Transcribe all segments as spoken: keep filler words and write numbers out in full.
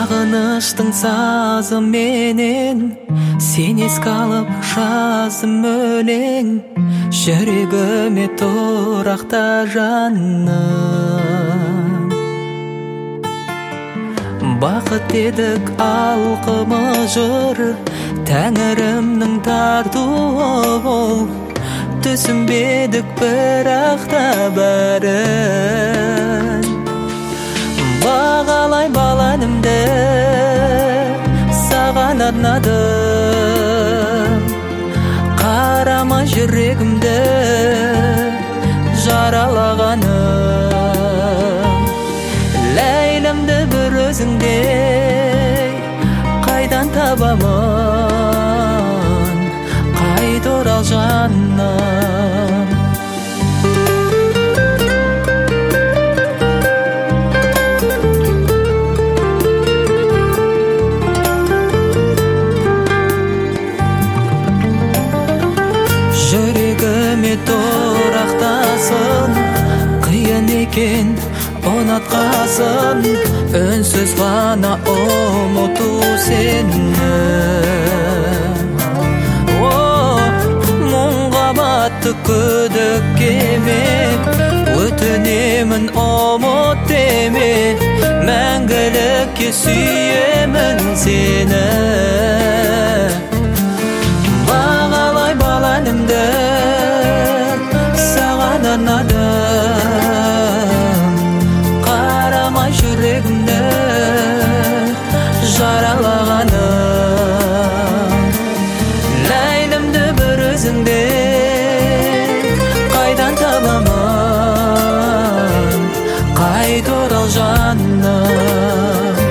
Сағыныштың сазы менен сен еске алып жаздым өлең, жүрегіме тұрақта жаным. Бақыт едік алқымы жыр, тәңірімнің тартуы бол, түсінбедік бірақ та бәрін. Бағалай баланымды саған арнадым, қарама жүрегімді жаралағаным. Ләйлімді бір өзіңдей қайдан табамын, қайт орал жаным. Жүрегіме тұрақтасын, қиын екен ұнатқасын, үнсіз ғана ұмыту сені. Мұңға батты күдіккемек, өтінемін ұмыт деме, мәңгілікке сүйемін сені. Бағалай баланымды саған арнадым, қарама жүрегімді жаралағаным. Ләйлімді бір өзіңдей қайдан табамын, қайт орал жаным.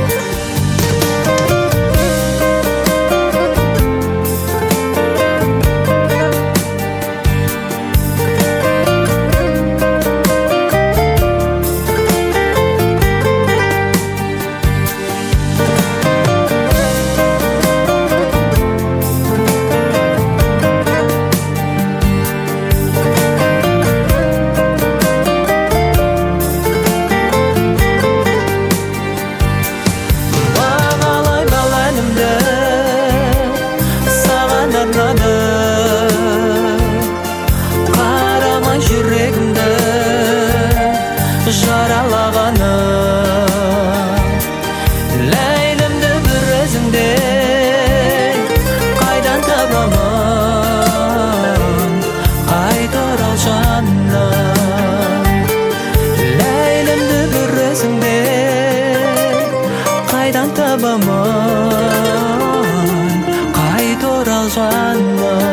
Қарама жүрегімді жаралағаным. Ләйлімді бір өзіңдей қайдан табамын, қайт орал жаным. Ләйлімді бір өзіңдей қайдан табамын, қайт орал жаным.